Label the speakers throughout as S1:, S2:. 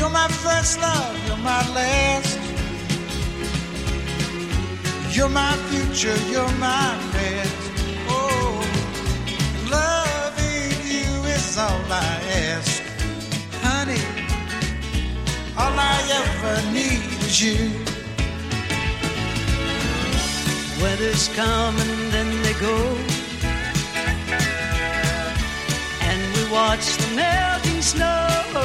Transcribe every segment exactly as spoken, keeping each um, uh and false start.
S1: You're my first love, you're my last. You're my future, you're my past. Oh, loving you is all I ask. Honey, all I ever need is you.
S2: Weathers come and then they go, and we watch the melting snow.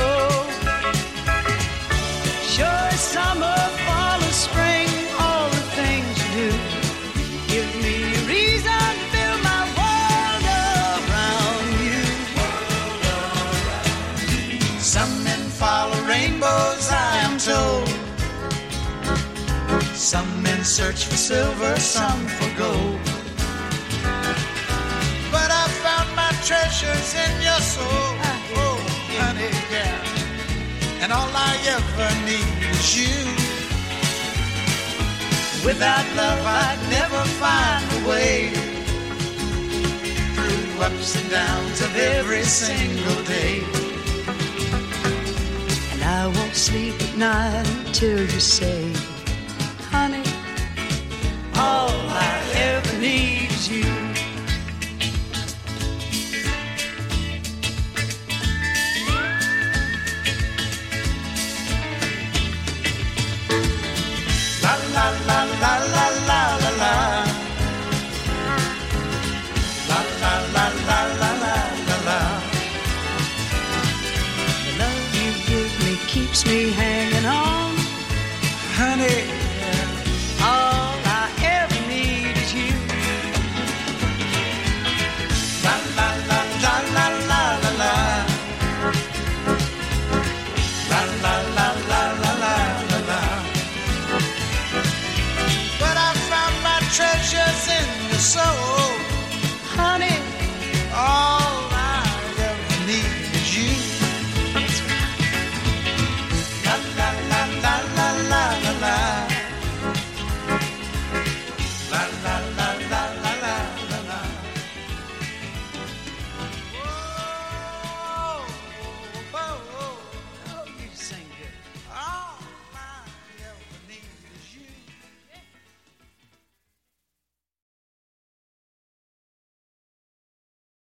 S2: Sure, summer, fall, or spring, all the things you do give me a reason to build my world around you.
S1: Some men follow rainbows, I am told. Some men search for silver, some for gold. But I found my treasures in your soul. Oh, honey, yeah. And all I ever need is you. Without love I'd never find a way through ups and downs of every single day.
S2: And I won't sleep at night until you say